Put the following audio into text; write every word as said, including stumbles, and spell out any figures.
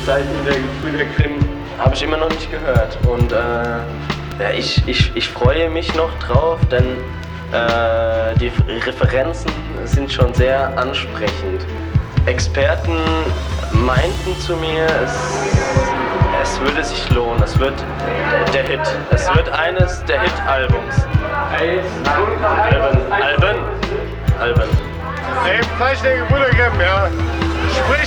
Zeichen der Gebrüder Grimm habe ich immer noch nicht gehört. Und äh, ja, ich, ich, ich freue mich noch drauf, denn äh, die Referenzen sind schon sehr ansprechend. Experten meinten zu mir, es, es würde sich lohnen, es wird der Hit, es wird eines der Hit-Albums. Alben, Alben, Alben. Ey, Zeichen der Gebrüder Grimm, ja. Sprich